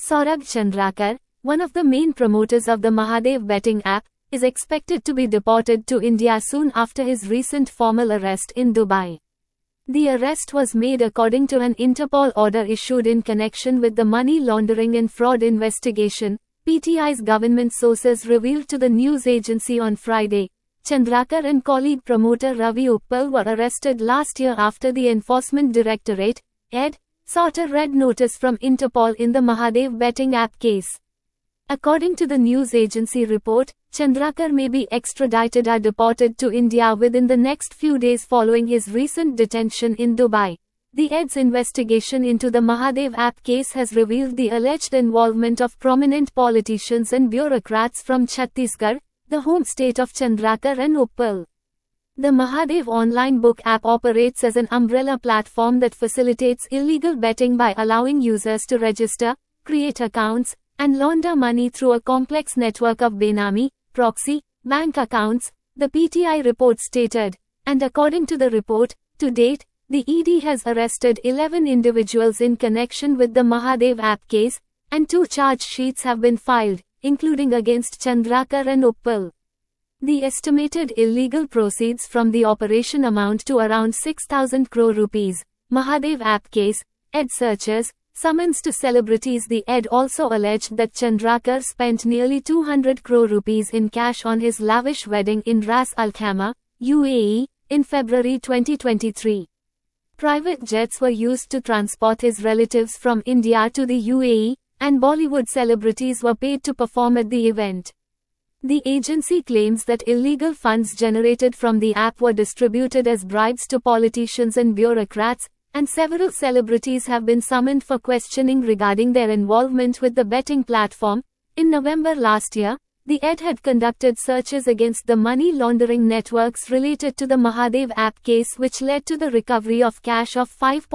Saurabh Chandrakar, one of the main promoters of the Mahadev betting app, is expected to be deported to India soon after his recent formal arrest in Dubai. The arrest was made according to an Interpol order issued in connection with the money laundering and fraud investigation, PTI's government sources revealed to the news agency on Friday. Chandrakar and colleague promoter Ravi Uppal were arrested last year after the Enforcement Directorate, ED, sought a red notice from Interpol in the Mahadev betting app case. According to the news agency report, Chandrakar may be extradited or deported to India within the next few days following his recent detention in Dubai. The ED's investigation into the Mahadev app case has revealed the alleged involvement of prominent politicians and bureaucrats from Chhattisgarh, the home state of Chandrakar and Uppal. The Mahadev online book app operates as an umbrella platform that facilitates illegal betting by allowing users to register, create accounts, and launder money through a complex network of Benami, proxy, bank accounts, the PTI report stated. And according to the report, to date, the ED has arrested 11 individuals in connection with the Mahadev app case, and 2 charge sheets have been filed, including against Chandrakar and Uppal. The estimated illegal proceeds from the operation amount to around 6,000 crore rupees. Mahadev app case, ED searches, summons to celebrities. The ED also alleged that Chandrakar spent nearly 200 crore rupees in cash on his lavish wedding in Ras Al Khaimah, UAE, in February 2023. Private jets were used to transport his relatives from India to the UAE, and Bollywood celebrities were paid to perform at the event. The agency claims that illegal funds generated from the app were distributed as bribes to politicians and bureaucrats, and several celebrities have been summoned for questioning regarding their involvement with the betting platform. In November last year, the ED had conducted searches against the money laundering networks related to the Mahadev app case, which led to the recovery of cash of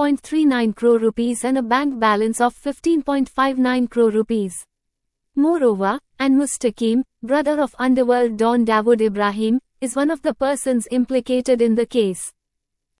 5.39 crore rupees and a bank balance of 15.59 crore rupees. Moreover, and Mustaqim, brother of underworld don Dawood Ibrahim, is one of the persons implicated in the case.